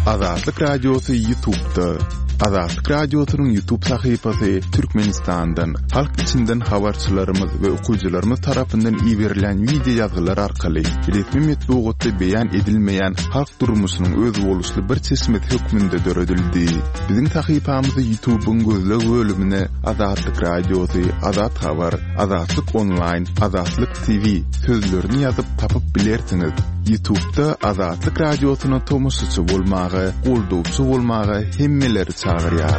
Azatlyk Radiosu YouTube'da. Azatlyk Radiosu'nun YouTube sayfasy Türkmenistan'dan, halk içinden habarçylarymyz we okuwçylarymyz tarapyndan ýiberilen video ýazgylar arkaly resmi metbuatda beýan edilmeýän halk durmuşynyň öz boluşly bir çeşmet hökmünde döredildi. Biziň sayfamyzy YouTube'un gözleg bölümine Azatlyk Radiosu, Azat Habar, Azatlyk Online, Azatlyk TV sözlerini ýazyp tapyp bilersiňiz. YouTube'da Azatlyk Radiosu'na tomusçy bolmagy, goldowçy bolmagy hemmeleri çağırýar.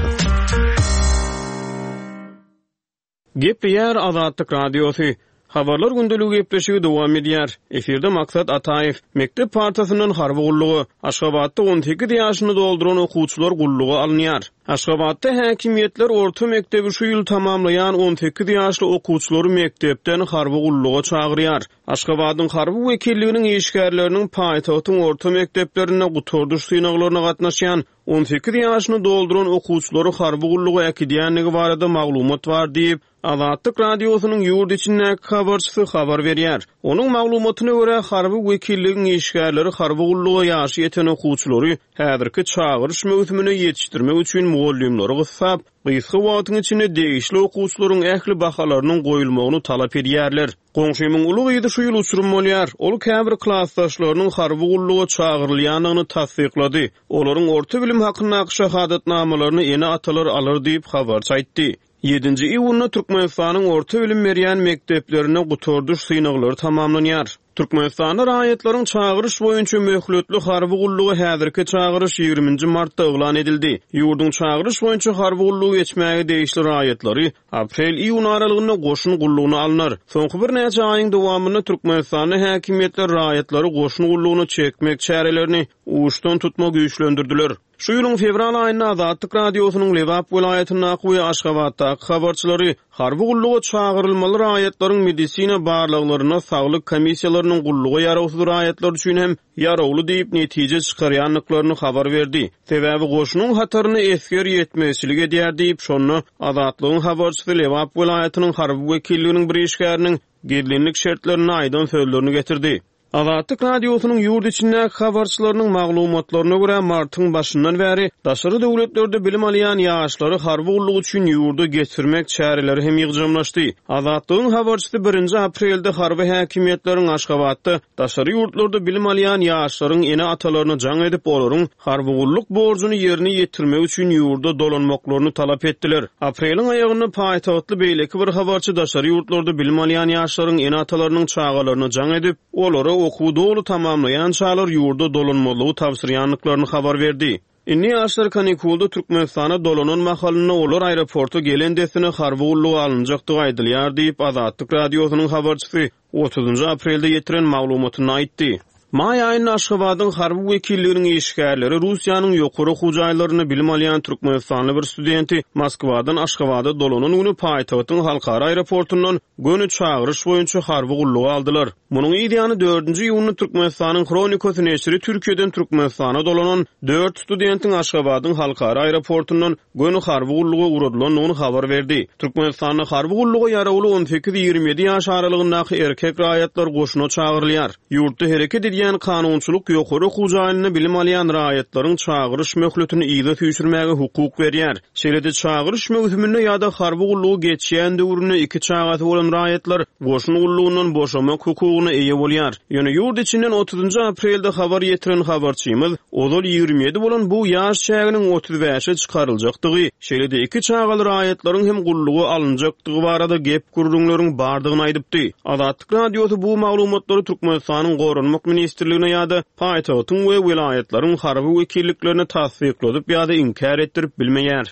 Gepler Azatlyk Radiosu. Habarlar gündeligi gepleşigi dowam edýär. Eferde Maksat Ataev, Mektep partiýasynyň harby gullugy, Aşgabatda 18 ýaşyny dolduran okuwçylar gullugy alynýar. Aşgabatda häkimiýetler orta mektebi şu ýyl tamamlayan 18 ýaşly okuwçylary mektepden harby gulluga çağırýar. Aşgabatyň harby wekilliginiň işgärleriniň paýtagtyň orta mekteplerine gutorduş synaklaryna gatnaşýan 18 ýaşyny dolduran okuwçylary harby gulluga äkidýänligi barada maglumat bar diýip Azatlyk Radiosu'nun ýurt içindäki habarçysy habar berýär. Onuň maglumatyna görä harby wekilligiň işgärleri harby gulluga ýaşy ýeten okuwçylary häzirki çağırış mewsümine ýetişdirmek üçin muallimleri gyssap, gysga wagtyň içinde degişli okuwçylaryň ähli bahalarynyň goýulmagyny talap edýärler. Goňşymyň uly ýygy şu ýyl uçurum bolýar. Ol käbir klassdaşlarynyň harby gulluga çağırylýanyny tasdiklady. Olaryň orta bilim hakyna şahadatnamalaryny ene atalar alır diýip habarçy aýtdy. 7-nji iýulda Türkmenistanyň orta bilim berýän mekteplerine gutorduş synaklary tamamlanýar. Türkmenistanyň raýatlaryň çağırış boýunça möhletli harby gullugy häzirki çağırış 20 martda eglan edildi. Ýurdun çağırış boýunça harby gullugy geçmäge degişli raýatlary aprel-iýun aralygynda goşun gullugyny alnar. Soňky bir näçe aýyň dowamında Türkmenistanyň häkimiýetleri raýatlary goşun gullugyny çekmek çärelerini uçdan tutmak güýçlendirdiler. Şu ýylyň fevral aýynda Azatlyk Radiosu'nun Lewap welaýatyna we Aşgabatdaky habarçylary harby gulluga çağırylmaly raýatlaryň medisina barlyklaryna saglyk komissiýalarynyň gulluga ýarawsuz raýatlar üçin hem ýarawly diýip netije çykarýanlyklaryny habar berdi. Sebäbi goşunyň hataryny esger ýetmezçilik edýär diýip şonu Azatlygyň habarçysy Lewap welaýatynyň harby wekilliginiň bir işgäriniň gedlenlik şertlerini aýdan sözlerini getirdi. Azatlyk Radiosu'nun ýurt içindäki habarçylarynyň maglumatlaryna görä martyň başyndan bäri daşary döwletlerde bilim alýan ýaşlary harby gullugy üçin ýurda getirmek çäreleri hem ýygjamlaşdy. Azatlygyň habarçysy 1 aprelde harby häkimiýetleriň Aşgabatda daşary ýurtlarda bilim alýan ýaşlaryň ene atalaryny jaň edip olaryň harby gulluk borjuny ýerine ýetirmek üçin ýurda dolanmaklaryny talap etdiler. Apreliň aýagyny paýtagtly beýleki bir habarçy daşary ýurtlarda bilim alýan ýaşlaryň ene atalarynyň çağalaryny jaň edip olary okuw dolu tamamlayan çağlar ýurda dolanmalygy tapşyrýanlyklaryny habar berdi. Inni ýaşlar kanikulda Türkmenistana dolanan mahalyna olar aeroporta gelen desine harby gullugy alynjakdygy aýdylýar diýip Azatlyk Radiosu'nun habarçysy 30 aprelde ýetiren maglumatyny aýtdy. May aýyny Aşgabatyň harby wekilliginiň işgärleri Russiýanyň ýokary hujaýlaryny bilim alýan Türkmenistanly bir studenti Moskwadan Aşgabada dolanan güni paýtagtyň halkara aeroportundan göni çağırış boýunça harby gullugy aldylar. Munyň ýygyny 4-nji iýulda Türkmenistanyň Kronikasy neşri Türkiýeden Türkmenistana dolanan 4 studentiň Aşgabatyň halkara aeroportundan göni harby gullugy uradylanyny habar berdi. Türkmenistanyň harby gullugy ýarawly 18-27 ýaş aralygyndaky erkek raýatlar goşuna çağırylýar. Ýurtda hereket edýän kanunçylyk ýokary hujaýyny bilim alýan raýatlaryň çağırış möhletini ýyda tüýşürmäge hukuk berýär. Şeýle-de çağırış möhümine ýa-da harby gullugy geçýän döwrüne 2 çagaty bolan raýatlar goşun gullugynyň boşamak hukugyna eýe bolýar. Ýöne ýurt içinden 30 aprelde habar ýetiren habarçymyz ozal 27 bolan bu ýaş çäginiň 35-e çykaryljakdygy, şeýle-de 2 çagaly raýatlaryň hem gullugy alynjakdygy barada gep gurulmagyň bardygyny aýdypdy. Azatlyk Radiosu bu maglumatlary Türkmenistanyň gorunmak ministrligine ýa-da paýtagtyň we welaýatlaryň harby wekilliklerini tasdikladyp ýa-da inkar etdirip bilmeýär.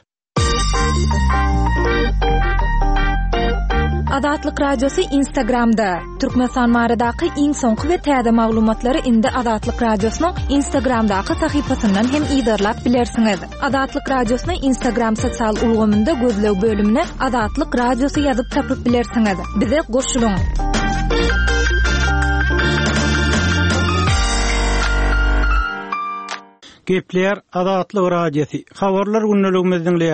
Azatlyk Radiosu Instagramda. Türkmenistan maradaky iň soňky we täze maglumatlary indi Azatlyk Radiosunyň Instagramdaky sahypasyndan hem ýydarlap bilersiňiz. Azatlyk Radiosunyň Instagram sosial ulgamynda gözleg bölümine Azatlyk Radiosu ýazyp tapyp bilersiňiz. Bize goşulyň. Gepler Azatlyk Radiosu. Habarlar günneligimizden diýersiňiz.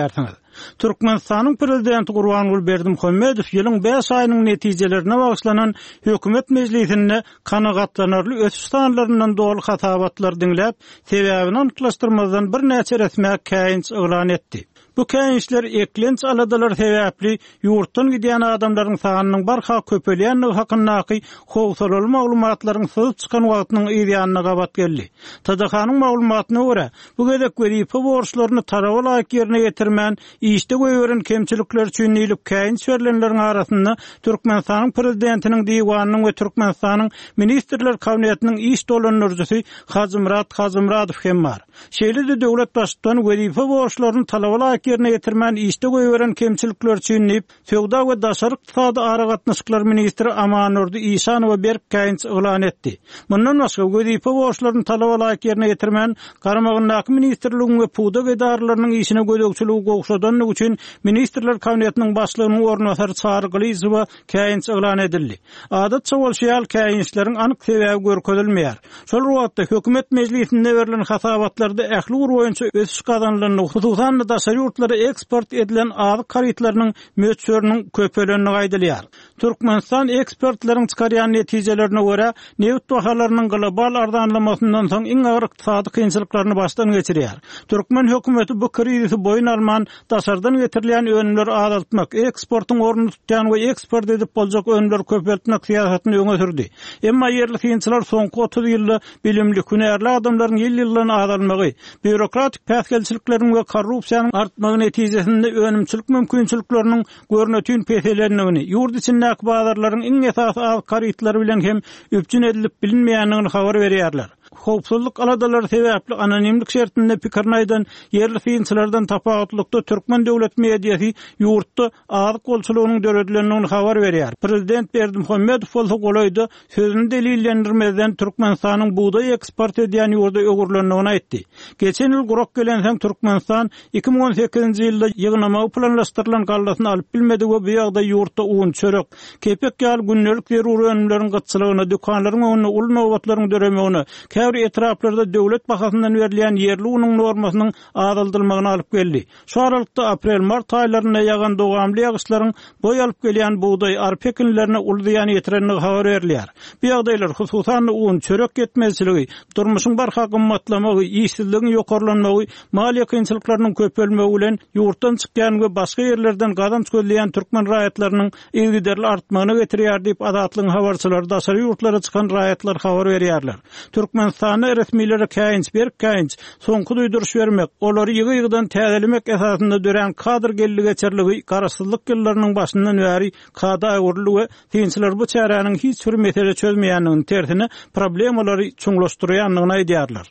Türkmenistanyň prezidenti Gurbanguly Berdimuhammedow ýylyň 5 aýynyň netijelerine bagyşlanan hökümet mejlisinde kanagatlanarly ötüş sanlaryndan dolu hatabatlar dinläp, sebäbini anyklaşdyrmazdan bir näçe resmi käýinç eglan etdi. Bu käýinçler eklenç aladalar sebäpli ýurtdan gidýän adamlaryň sanynyň barha köpelýänligi hakyndaky howsalaly maglumatlaryň syzyp çykan wagtynyň ýa-da gabat geldi. TDH-nyň maglumatyna görä, bu gedek wezifä borçlaryny taraba laýyk ýerine ýetirmän, işde göýüren kemçilikler üçin ýylyp käýinç berilenleriň arasynda Türkmenistanyň prezidentiniň diwanynyň we Türkmenistanyň ministrler kabinetiniň iş dolanjyjy Hazymradow hem bar. Şeýle-de döwlet başçysynyň wezifä borçlaryny talaba yerine yetirmen işte göýüren kemçilikler üçin Söwda we daşary ykdysady ara gatnaşyklar ministri Amanurdy Işanowa berip käýinç eglan etdi. Mundan başga wezifä borçlaryny talaba laýyk yerine yetirmen garamagyndaky ministrligiň we puda edarlarynyň işine gödökçiligi gowşadanlygy üçin ministrler kabinetiniň başlygynyň ornatary çağryglysywa käýinç eglan edildi. Adatça bolşýal käýinçleriň anyk sebäbi görkezilmeýär. Şol wagtda hökümet mejlisinde berilen hatabatlarda ähli boýunça ösüş kazanylanyny, hususan da daşary ýurtlara eksport edilen azyk karytlarynyň möçörünün köpelenini gaýdylýar. Türkmenistan ekspertlaryň çykarýan netijelerine görä, neft bahalarynyň global ardanlamasyndan soň iň agyr ykdysady kynçylyklaryny başdan geçirýär. Türkmen hökümeti bu krizisi boyun alman, daşardan getirilýän önümleri azaltmak, eksportyň ornuny tutýan we eksport edip boljak önümleri köpeltmek siýasatyny öňe sürdi. Emma ýerli kynçylar soňky 30 ýylda bilimli, hünärli adamlaryň ýyl-ýyldan azalmagy, bürokratik päsgelçilikleriň we korrupsiýanyň artmagy netijesinde önümçilik mümkinçilikleriniň görnetýän peselenigini, ýurt içindäki bazarlaryň iň esasy az karytlary bilen hem üpjün edilip bilinmeýänligini habar berýärler. Howpsuzlyk aladalary sebäpli anonimlik şertinde pikirini aýdan ýerli kynçylardan tapawatlykda Türkmen döwlet mediýasy ýurtda azyk bolçulugynyň döredilendigini habar berýär. Prezident Berdimuhammedow bolsa golaýda sözüni delillendirmeden Türkmenistanyň buğday eksport edýän ýurda ögürlendigini aýtdy. Geçen ýyl gurak gelenseň Türkmenistan 2018-nji ýylda ýygnamagy planlaşdyrylan gallasyny alyp bilmedi we bu ýagda ýurtda un, çörek, kepek ýaly günnelik zeruri önümleriň gytçylygyna, dükanlaryň önüne ul nowbatlaryň döremegine, käbir etraplarda döwlet bahasyndan berilýän ýerli unyň normasynyň azaldylmagyna alyp geldi. Şu aralykda aprel-mart aýlaryna ýagan dowamly ýagyşlaryň boý alyp gelýän buğday, arpa ekinlerine ulduyan ýetirenligi habar berilýär. Bu ýagdaýlar hususan un, çörek yetmezçiligi, durmuşyň barha gymmatlamagy, işsizligiň ýokarlanmagy, maliýe kynçylyklarynyň köpelmegi bilen ýurtdan çykýan we başga ýerlerden gazanç gözleýän türkmen raýatlarynyň ýygyderli artmagyna getirýär diýip adatlyň habarçylary daşary ýurtlara çykan raýatlar habar berýärler. Türkmenistany resmiýleri käýinç soňky duýduruş bermek, olary ýygy-ýygydan täzelemek esasynda dören kadr geldi geçerligi garaşsyzlyk ýyllarynyň başyndan bäri kada öwrüli we kynçylar bu çäranyň hiç bir mesele çözmeýändigini tersine problemalary çoňlaşdyrýanlygyny aýdýarlar.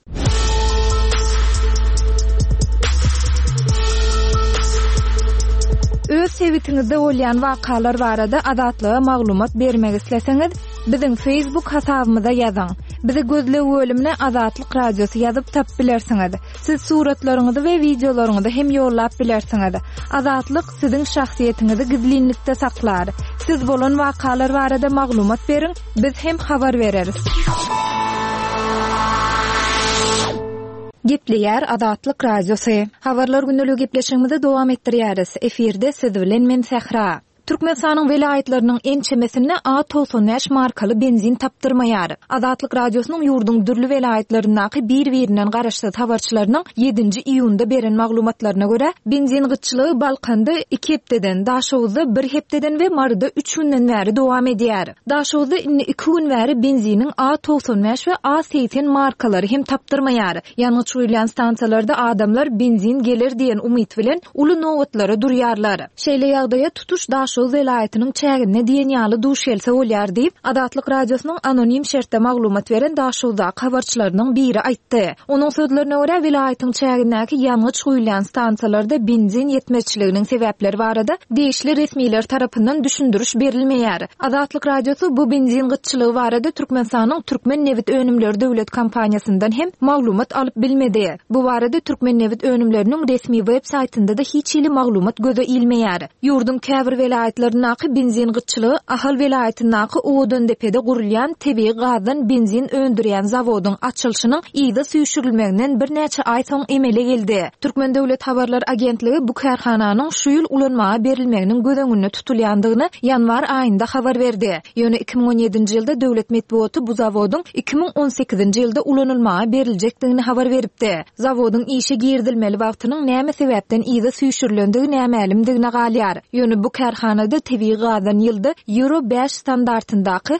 Öz sewitingizde bolýan wakalar barada adatlyga maglumat bermek isleseňiz, biziň Facebook hasabymyza ýazyň. Bizi gözle bölümine Azatlyk Radiosu ýazyp tap bilersiňiz. Siz suratlaryňyzy we videolaryňyzy hem ýollap bilersiňiz. Azatlyk siziň şahsiýetiňizi gizlinlikde saklar. Siz bolan wakalar barada maglumat beriň, biz hem habar bereriz. Gepleýär Azatlyk Radiosu. Habarlar gündelik gepleşigimizi dowam etdirýäris. Efirde siz bilen men Sehra. Türkmenistanyň welaýatlarynyň ençemesinde A95 markaly benzin tapdyrmaýar. Azatlyk Radiosynyň ýurdun dürli welaýatlaryndaky bir-birinden garaşdy habarçylarynyň 7-nji iýunda beren maglumatlaryna görä, benzin gytçylygy Balkanda 2 hepdeden, Daşowuzda 1 hepdeden we Marda 3 günden bäri dowam edýär. Daşowuzda 2 gün bäri benziniň A95 we A80 markalary hem tapdyrmaýar. Ýanyň çuýlan stansiýalarda adamlar benzin gelir diýen umyt bilen uly nowatlara durýarlar. Şeýle ýagdaýa tutuş Daşow welaýatynyň çägine diýen ýaly duş gelse bolýar diýip Azatlyk Radiosynyň anonim şertde maglumat beren Daşowda habarçylarynyň biri aýtdy. Onuň sözlerine görä welaýatyň çägindäki ýanyň çuýlan stansiýalarda benzin ýetmezçiliginiň sebäpleri barada diýişli resmiýler tarapyndan düşündürüş berilmeýär. Azatlyk Radiosu bu benzin gytçylygy barada Türkmenistanyň Türkmen Nevit Önümleri döwlet kompaniýasyndan hem maglumat alyp bilmedi. Bu barada Türkmen Nevit Önümleriniň resmi web saýtynda da hiç ýyly maglumat göze ilmeýär. Ýurdun käbir vilayetlerindäki benzin gyçylygy Ahal vilayetindäki Uwdan depede gurulýan tebii gazdan benzin öndürýän zawodun açylşynyň ýyda süýşürilmeginden bir näçe ay soň emele geldi. Türkmen Döwlet Habarlar Agentligi bu karhananyň şu ýyl ulanmaga berilmeginiň gödeňünde tutulýandygyny ýanwar aýynda habar berdi. Ýöne 2017-nji ýylda döwlet medeniýeti bu zawodun 2018-nji ýylda ulanylmaga berilejekdigini habar beripdi. Zawodun işe girdilmeli wagtynyň näme sebäpden ýyda süýşürilendigini nämälimdigine galýar. Ýöne bu karhanada tebii gazdan ýylda Euro 5 standartyndaky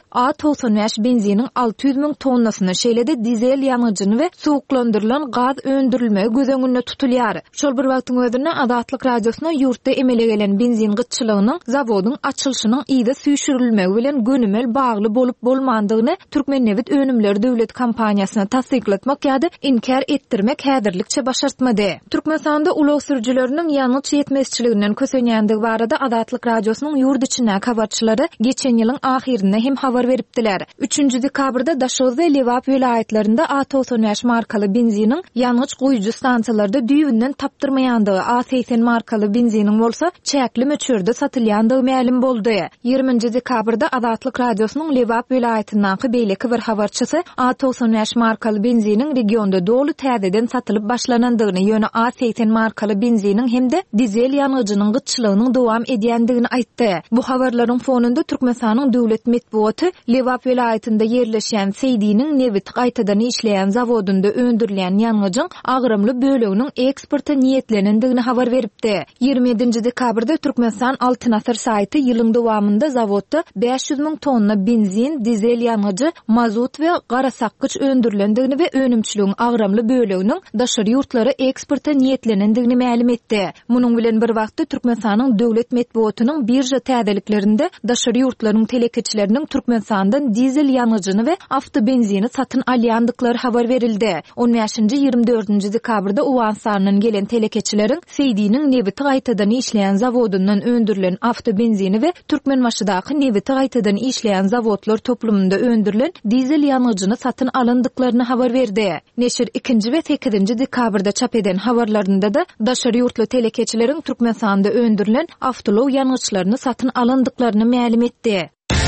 A95 benziniň 600.000 tonnasyny şeýlede dizel ýanyjyny we suwuklandyrylan gaz öndürilmegi gödeňünde tutulýar. Şol bir wagtyň özünde Azatlyk radiosyna ýurtda emele gelen benzin gyçylygynyň zawodun açylşynyň ýyda süýşürilmegi bilen gönümel bagly bolup bolmandygyny Türkmennewit Önümler döwlet kompaniýasyna tasdiklatmak ýa-da inkar etdirmek häzirlikçe başartmady. Türkmenistanda ulug sürücüleriniň ýanyç ýetmezçiliginden kösenýändigi barada Azatlyk radiosynyň ýurt içinde habarçylary geçen ýylyň ahirinde hem habar beripdiler. 3-nji dekabrda Daşoz we Lewap vilayetlerinde A95 markaly benziniň ýanyç goýucu stansiýalarda düýbünden tapdyrmaýandygy, A80 markaly benziniň bolsa çäkli möçürde satylýandygy ma'lum boldy. 20-nji dekabrda Azatlyk radiosynyň Lewap vilayetindäki beýleki bir habarçysy A95 markaly benziniň regionda dolu täzeden satylyp başlanandygyny, ýöne A80 markaly benziniň hemde dizel ýanyjynyň gyçylygynyň dowam edýändigini aýtdy. Bu habarlaryň fonunda Türkmenistanyň döwlet medeniýeti Lewap vilayetinde yerleşýän Seydiniň Nevit gaýtadan işleýän zawodunda öndürilen ýanyjyň agrymly böleginiň eksporta niýetlenendigini habar beripdi. 27-nji dekabrda Türkmenistan Altyn Asr saýty ýylyň dowamında zawodda 500.000 tonna benzin, dizel ýanyjy, mazut we garasakkyç öndürilendigini we önümçiligiň agrymly böleginiň daşary ýurtlary eksporta niýetlenendigini ma'lum etdi. Munyň bilen bir wagtda Türkmenistanyň döwlet medeniýetiniň birja täzeliklerinde daşary ýurtlaryň telekeçileriniň Türkmenistandan dizel ýanyjyny we avtobenzini satyn alýandyklary habar berildi. 15-24-nji dekabrda Uwansanyň gelen telekeçilerin Seydiniň Nevit gaýtadan işleýän zawodundan öndürilen avtobenzini we Türkmenmaşydaky Nevit gaýtadan işleýän zawodlar toplumunda öndürilen dizel ýanyjyny satyn alyndyklaryny habar berdi. Neşir 2-nji we 8-nji dekabrda çap eden habarlarynda da daşary ýurtly telekeçilerin Türkmenistanda öndürilen avtolow ýanyjylaryny satyn alyndyklaryny ma'lum etdi.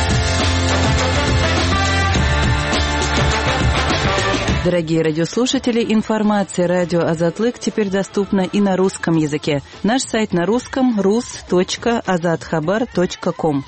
Дорогие радиослушатели, информация радио «Азатлык» теперь доступна и на русском языке. Наш сайт на русском rus.azatxabar.com.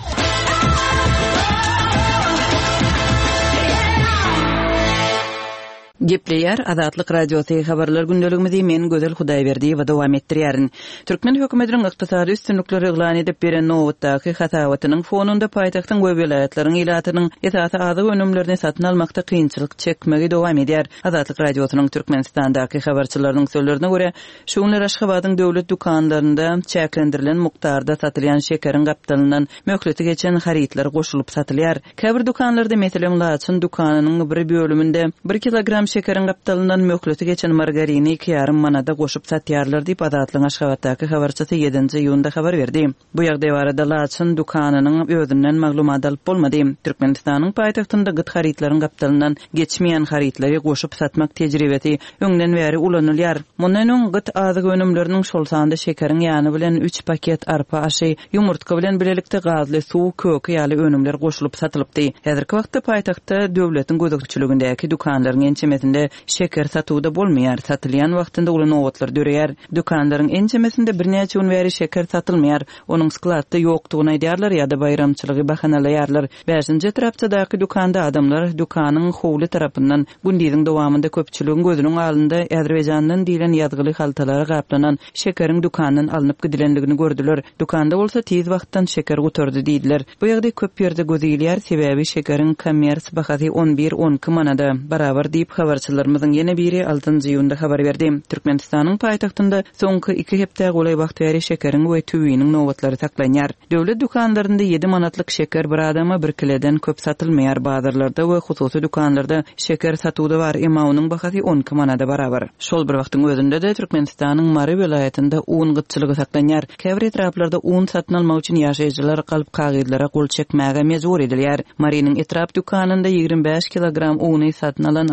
Gepleýär Azatlyk radiosyny habarlar gündeligimizi men Gözel Hudaýberdi we dowam etdirýärin. Türkmen hökümetiniň ykdysady üstünlikleri eglan edip beren nowatdaky hatawatynyň fonunda paýtagtyň we vilayatlanyň ilatynyň esasy azyk önümlerini satyn almakda kynçylyk çekmegi dowam edýär. Azatlyk radiosynyň Türkmenistandaky habarçylarynyň sözlerine görä, şu günler Aşgabatyň döwlet dukanlarynda çäklendirilen mukdarda satylýan şekeriň gapdalynyň möhleti geçen haritler goşulyp satylýar. Käbir dukanlarda meselem Laçyn dukanynyň bir bölüminde 1 kilogram şekeriň gapdalynyň möhleti geçen margarini 2,5 manada goşup satýarlar diýip Azatlyň Aşgabatdaky habarçysy 7-nji ýylda habar berdi. Bu ýagdaý barada Laçyn dukanynyň özünden maglumat alyp bolmady. Türkmenistanyň paýtagtynda gyt haritleriň gapdalynyň geçmeýän haritleri goşup satmak tejribeti öňden bäri ulanylýar. Mundan öň gyt azyk önümleriniň şol sanda şekeriň ýany bilen 3 paket arpa aşy, ýumurtka bilen bilelikde gazly suw, köki ýaly önümler goşulyp satylypdy. Häzirki wagtda paýtagtda döwletiň gözegçiligindäki dukanlaryň ençemesinde şeker satuwda bolmaýar. Satylýan wagtynda uly nowatlar döreýär. Dukanlaryň ençemesinde birnäçe gün bäri şeker satylmaýar. Onuň skladda ýokdugyny aýdýarlar ýa-da bayramçylygy bahanalarlar. 5-nji tarapçydaky dukanda adamlar dukanyň howly tarapyndan gündiň dowamında köpçüligiň gözüniň alynda Azerbaýjandan diýilen ýazgyly haltalara gaplanan şekeriň dukandan alynyp gidilendigini gördüler. Dukanda bolsa tez wagtdan şeker götürdi diýdiler. Bu ýagdaý köp ýerde gözýilýär, sebäbi şekeriň kommers bahasy 11-12 manada barabar diýip habarçylarymyzyň ýene biri 6-njy ýylda habar berdi. Türkmenistanyň paýtagtynda soňky 2 hepde goly wagt bäri şekeriň we tüwiniň nowatlary saklanýar. Döwlet dukanlarynda 7 manatlyk şeker bir adama 1 kilodan köp satylmaýar. Bazarlarda we hususy dukanlarda şeker satuwda bar, emma onuň bahasy 12 manada barabar. Şol bir wagtyň özünde de Türkmenistanyň Mary vilayetinde un gyçylygy saklanýar. Käbir etraplarda un satyn almak üçin ýaşaýjylar galyp kagydlara gol çekmäge mejbur edilýär. Marynyň etrap dukanynda 25 kilogram uny satyn alan alaza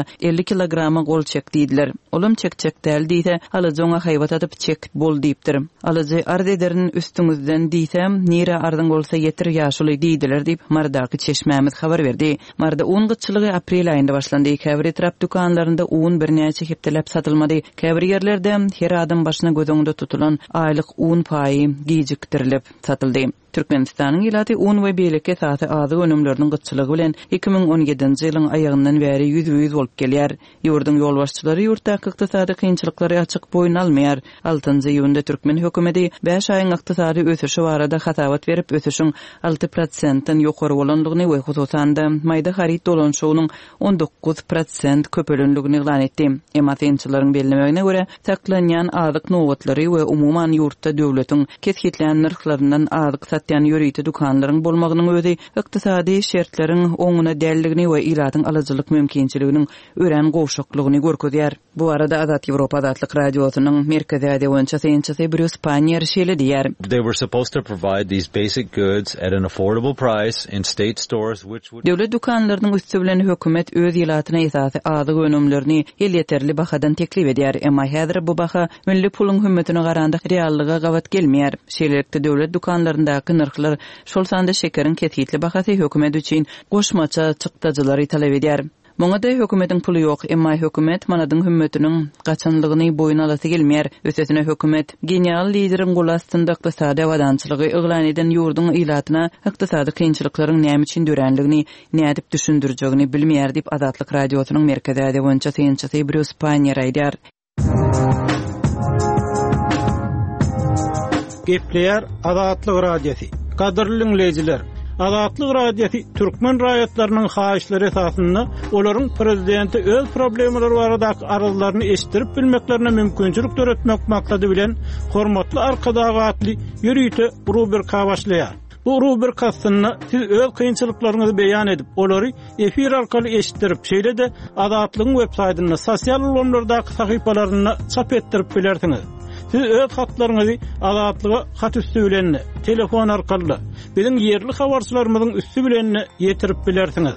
50 kilograma gol çekdiler. Olum çekçek däl diýse, alyjy oňa haýbat atyp çek bol diýipdir. Alyjy ardederin üstüňizden diýsem, nire ardan bolsa yetir ýaşuly diýdiler diýip Mardaky çeşmämiz habar berdi. Marda un gıççılığı aprel aýynda başlandy. Käbir etrap dukanlarynda un bir näçe hepdelep satylmady. Käbir ýerlerde her adam başyna gödöňde tutulan aýlyk un paýy gijikdirilip satyldy. Türkmenistanyň ýylaty un we beýleki saty azy önümleriniň gıççylygy bilen 2017-nji ýylyň aýagyndan bäri ýüz bolup gelýär. Ýurdun ýol başçylary ýurtda ykdysady kynçylyklary açyk boýun almaýar. 6-njy ýylda Türkmen hökümeti 5 aýyň ykdysady ösüşi barada hatawat berip ösüşiň 6%-den ýokary bolanlygyny we hususanda maýda harit dolanşygynyň 19% köpelenligini eglan etdi. Emma kynçylaryň bellemegine görä, saklanýan azyk nowatlary we umuman ýurtda döwletiň kesgitlen narxlaryndan azyk satýan ýörüýti dukanlaryň bolmagynyň özi ykdysady şertleriň oňuna dälligini we ilatyň alyjylyk mümkinçiliginiň ören gowşaklygyny görkezýär. Bu arada Azat Ýewropa adatlyk radiosynyň merkezi ýa-da Bruce Panier şeýle diýär. They were supposed to provide these basic goods at an affordable price in state stores which would Döwlet dukanlarynyň üstü bilen hökümet öz ýylatyna esasy azyk önümlerini ýeterli bahadan teklip edýär. Emma häzir bu baha milli puluň hümmetine garanda reallyga gawat gelmeýär. Şeýlelikde döwlet dukanlaryndaky narxlar şol sanda şekeriň kesgitli bahasy hökümet üçin goşmaça çykdyjylary talap edýär. Moňa da hökümetiň puly ýok, emma hökümet manadyň hümmetiniň gaçanlygyny boyun alasy gelmeýär. Ösesine hökümet genial lideriň gol astynda ykdysady wadançylygy eglan eden ýurdun ýylatyna ykdysady kynçylyklaryň näme üçin dörenligini, nädip düşündirjegini bilmeýär diýip Azatlyk radiosynyň merkezi ýa-da Bruce Panier aýdýar. Gepleýär Azatlyk radiosi. Gadyrly dinleýijiler, Azatlyk radiosi türkmen raýatlarynyň haýyşlary esasynda olaryň prezidenti öz problemleri baradaky arazylaryny eşitdirip bilmeklerine mümkinçilik töretmek maksady bilen hormatly arkadagatly ýörüýti rubrika başlaýar. Bu rubrikasyny siz öz kynçylyklaryňyzy beýan edip, olary efir arkaly eşitdirip, şeýle-de Azatlygyň web-saýtyna, sosial ulanlardaky sahypalaryna çap etdirip bilersiňiz. Siz öz hatlaryňyzy Azatlyga hat üstü bilen, telefon arkaly biziň ýerli habarçylarymyzyň üstü bilen ýetirip bilersiňiz.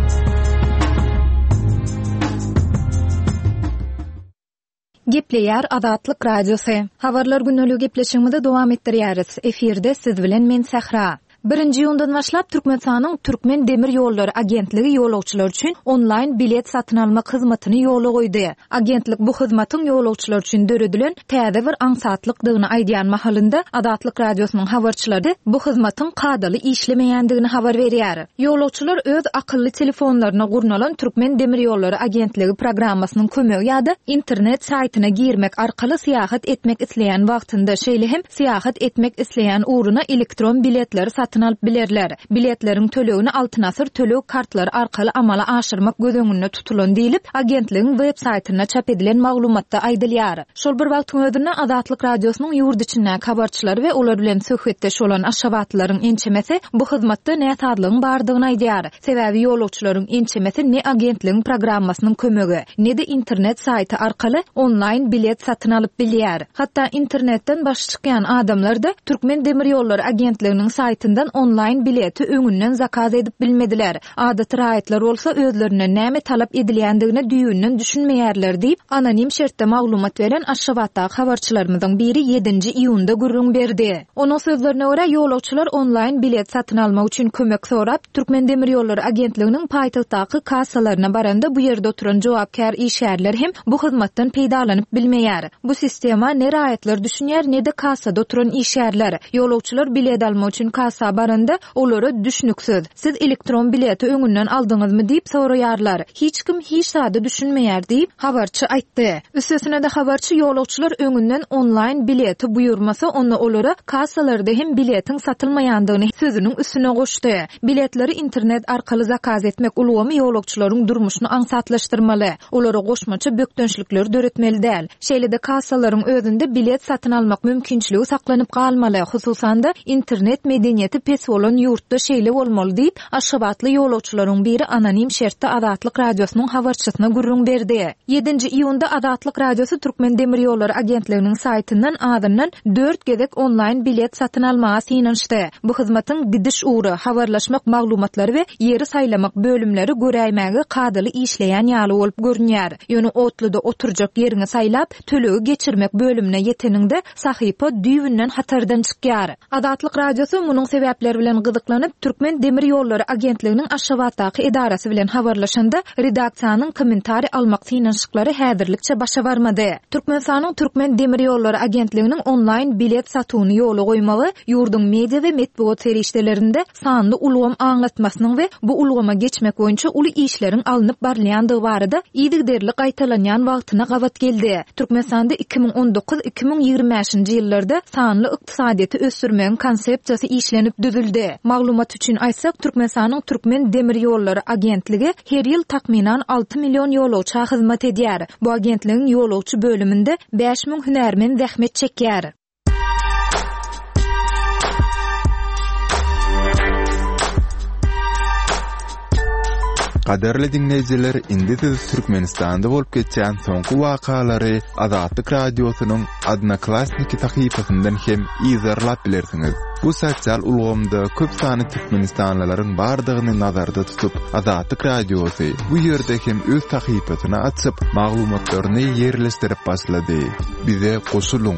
Gepleýär Azatlyk radiosu. Habarlar günnälik gepleşigimizde dowam etdirýäris. Efirde siz bilen men Sahra. 1-nji ýyldan başlap Türkmenistanyň Türkmen demir ýollary agentligi ýolagçylar üçin onlaýn bilet satyn almak hyzmatyny ýola goýdy. Agentlik bu hyzmatyň ýolagçylar üçin döredilen täze bir aňsatlyk aýdýan mahalynda Azatlyk radiosynyň habarçylary bu hyzmatyň kadaly işlemeýändigini habar berýär. Ýolagçylar öz akylly telefonlaryna gurnalan Türkmen demir ýollary agentligi programmasynyň kömegi ýa-da internet saýtyna girmek arkaly syýahat etmek isleýän wagtynda şeýle hem syýahat etmek isleýän uğruna elektron biletler satyn alyp bilerler. Biletleriň tölegini altyn asyr töleg kartlary arkaly amala aşyrmak gözeňinde tutulan diýilip, agentligiň web saýtyna çap edilen maglumatda aýdylýar. Şol bir wagtyň özünde Azatlyk radiosynyň ýurt içindäki habarçylary we olar bilen söhbetdeş bolan aşgabatlaryň ençemesi bu hyzmatda näsadlygyň bardygyny aýdýar. Sebäbi ýolagçylaryň ençemesi ne agentligiň programmasynyň kömegi, ne de internet saýty arkaly onlaýn bilet satyn alyp bilýär. Hatda internetden baş çykýan adamlar da Türkmen demir ýollary agentliginiň saýtyndan onlaýn bileti öňünden zakaz edip bilmediler. Adat raýatlar bolsa özlerine näme talap edilýändigini düýünden düşünmeýärler diýip anonim şertde maglumat beren aşgabatdaky habarçylarymyzyň biri 7-nji iýunda gürrüň berdi. Onuň sözlerine görä ýolagçylar onlaýn bilet satyn almak üçin kömek sorap Türkmen demir ýollary agentliginiň paýtagtdaky kassalaryna baranda bu ýerde oturan jogapkär işgärler hem bu hyzmatdan peýdalanyp bilmeýär. Bu sistema ne raýatlar düşünýär, ne de kassada oturan işgärler. Ýolagçylar bilet almak üçin kassa baranda olary düşünüksiz. Siz elektron bileti öňünden aldyňyzmy diýip soraýarlar. Hiç kim hiç sada düşünmeýär diýip habarçy aýtdy. Üstesine de habarçy ýolagçylar öňünden onlaýn bileti buýurmasa onu olary kassalarda hem biletiň satylmaýandygyny sözüniň üstüne goşdy. Biletleri internet arkaly zakaz etmek ulgamy ýolagçylaryň durmuşyny aňsatlaşdyrmaly. Olary goşmaça bökdönçlikler döretmeli däl. Şeýle-de kassalaryň özünde bilet satyn almak mümkinçiligi saklanyp galmaly. Hususan da internet medeniýeti pes bolan ýurtda şeýle bolmaly diýip Aşgabatly ýolagçylaryň biri anonim şertde Adatlyk radiosynyň habarçysyna gurrun berdi. 7-nji iýunda Adatlyk radiosy Türkmen Demir ýolları agentliginiň saýtyndan adından 4 gezek onlaýn bilet satyn almagy synanşdy. Bu hyzmatyň gidiş uğru, habarlaşmak maglumatlary we ýeri saýlamak bölümleri göräýmäge kadyly işleýän ýaly bolup görünýär. Ýöne Otluda oturjak ýerini saýlap, tölegi geçirmek bölümine ýeteninde sahypa düýbünden hatardan çykýar. Adatlyk radiosy munyň sebäpleri bilen gyzyklanyp Türkmen Demir ýolları agentliginiň Aşgabatdaky edarasy bilen habarlaşanda redaksiýanyň kommentari almak synanşyklary häzirlikçe başa barmady. Türkmenistanyň Türkmen Demir ýolları agentliginiň onlaýn bilet satyny ýola goýmagy ýurdun media we medeniýet serişdelerinde sanly ulgam aňlatmasynyň we bu ulgama geçmek boýunça uly işleriň alınıp barlaýandygy barada ýygyderli gaýtalanýan wagtyna gabat geldi. Türkmenistanda 2019-2025-nji ýyllarda sanly ykdysadyýaty ösürmegiň konsepsiýasy işlenip düzüldi. Maglumat üçin aýtsak, Türkmenistanyň Türkmen Demir ýolları agentligi her ýyl takminan 6 million ýolagça hyzmat edýär. Bu agentligiň ýolagçy bölüminde 5000 hünärmen zähmet çekýär. Kaderli dinleyijiler, indi siz Türkmenistanda bolup geçen soňky wakalary Adatlyk radiosynyň Odnoklassniki tahypasyndan hem izarlap bilersiňiz. Bu sosial ulgamda köp sany Türkmenistanlylaryň bardygyny nazarda tutup, Adatlyk radiosy bu ýerde hem öz tahypasyny açyp, maglumatlaryny ýerleşdirip başlady. Bize goşulyň.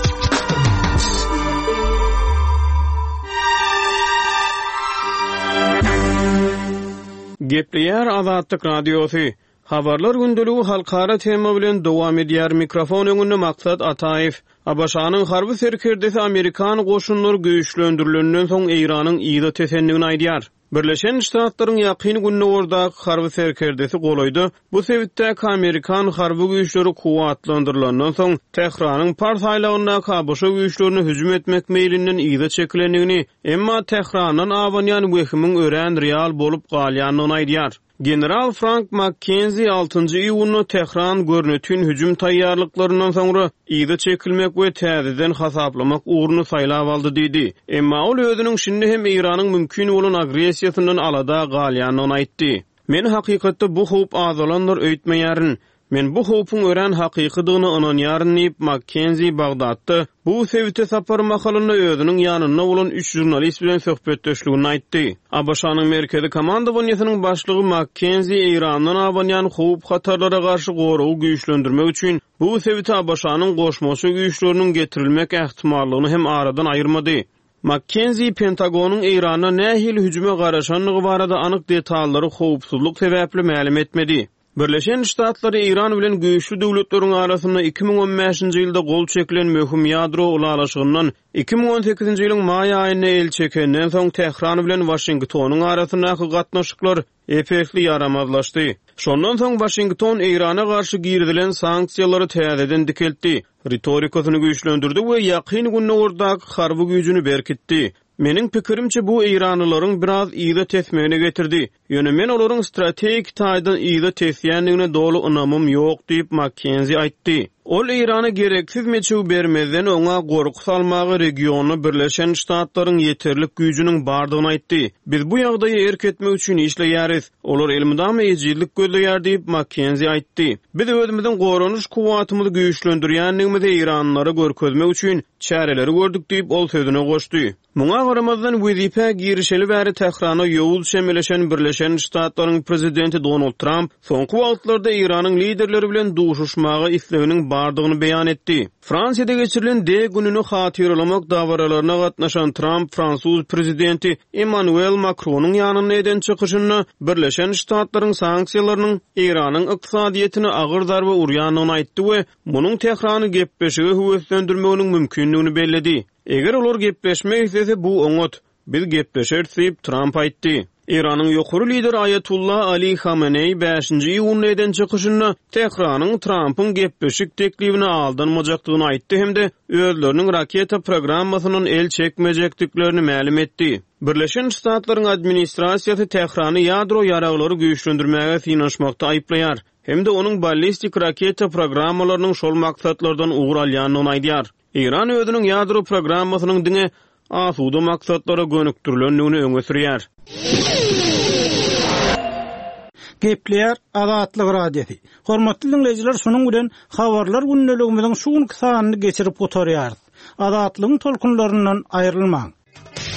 Gepleýär Adatlyk radiosy. Habarlar gündeligi halkara tema bilen dowam edýär. Mikrofon öňünde Maksat Ataýew. Abaşanyň harby serkerdesi Amerikan goşunlary güýçlendirilenden soň Iranyň ýyda tesenligini aýdýar. Birleşen Ştatlaryň ýakyn günne ordaky harby serkerdesi golaýdy. Bu sebäpde Amerikan harby güýçleri kuwatlandyrylandan soň Tehranyň parsaýlagyna ABC güýçlerini hüjüm etmek meýlinden ýyda çekilendigini, emma Tehranyň awanýan wehimiň ören real bolup galýanyny aýdýar. General Frank McKenzie 6-njy iýuny Tehran görnetyn hüjüm taýýarlyklarynyň soňra ýyda çekilmek we täzeden hasaplamak uğruny saýlap aldy diýdi. Emma ol özüniň şinde hem Iranyň mümkin bolan agresiýasyndan alada galýanyny aýtdy. Men hakykatda bu howp azalanlar öýtmeýärin. Men bu howpyň ören hakykydygyny ananýaryn diýip McKenzie Bagdadda bu sebäpde sapar mahalyny özüniň ýanyna bolan 3 jurnalist bilen söhbetdeşligini aýtdy. ABC-nyň merkezi komanda bölüminiň başlygy McKenzie Irandan awanýan howp hatarlara garşy goragy güýçlendirmek üçin bu sebäpde ABC-nyň goşmasy güýçleriniň getirilmek ähtimallygyny hem aradan aýyrmady. McKenzie Pentagonyň Irana nähil hüjüme garaşanlygy barada anyk detallary howpsuzlyk sebäpli ma'lum etmedi. Birleşen Ştatlary Iran bilen güýçlü döwletleriň arasynda 2015-nji ýylda gol çekilen möhüm ýadro ulalaşygyndan 2018-nji ýylyň maý aýyna el çekenden soň Tehran bilen Washingtonyň arasyndaky gatnaşyklar efektli ýaramazlaşdy. Şondan soň Washington Irana garşy girdilen sanksiýalary täzeden dikeltdi. Ritorikasyny güýçlendirdi we ýakyn günne ordaky harby güýjüni berkitdi. Meniň pikirimçe bu Iranylaryň biraz ýyda tesmegine getirdi. Ýöne men olaryň strategik taýdan ýyda tesýänligine dolu ynamym ýok diýip McKenzie aýtdy. Ol Irana gereksiz meçhul bermezden oňa gorku salmagy regiony Birleşen Ştatlaryň ýeterlik güýjüniň bardygyny aýtdy. Biz bu ýagdaýy erketmek üçin işleýäris. Olar elmydama ejizlik gözleýär diýip McKenzie aýtdy. Biz özümizden goranuş kuwatymyzy güýçlendirýänligimizi Iranlara görkezmek üçin çäreleri gördük diýip ol sözüne goşdy. Muňa garamazdan wezipe girişeli bäri Tehrana ýowul şemeleşen Birleşen Ştatlaryň prezidenti Donald Trump soňky wagtlarda Iranyň liderleri bilen duşuşmagy isleginiň bardygyny beýan etdi. Fransiýada geçirilen D gününi hatyrlamak dawralaryna gatnaşan Trump Fransuz prezidenti Emmanuel Macronyň ýanyna eden çykyşyny Birleşen Ştatlaryň sanksiýalarynyň Iranyň ykdysadyýetyne agyr darba urýanyny aýtdy we munyň Tehrany gepleşigi höwetlendirmeginiň mümkinligini belledi. Eger olar gepleşmek istese bu oňat, biz gepleşer diýip Trump aýtdy. Iranyň ýokary lideri Ayatullah Ali Khamenei 5-nji iýuny eden çykyşyny Tehranyň Trumpyň gepleşik teklibini aldanmajakdygyny aýtdy hemde özleriniň raketa programmasynyň el çekmejekdiklerini ma'lum etdi. Birleşen Ştatlaryň administrasiýasy Tehrany ýadro ýaraglary güýçlendirmäge synaşmakda aýplaýar. Hemde onuň ballistik raketa programmalarynyň şol maksatlardan ugur alýanyny aýdýar. Iran özüniň ýadro programmasynyň diňe asuda maksatlara gönükdirilendigini öňe sürýär. Gepler Azatlyk radiosi. Hormatly dinleyijiler, şunuň bilen habarlar gündeligimiziň şuň kysanyny geçirip gotarýar. Azatlygyň tolkunlaryndan aýrylmaň.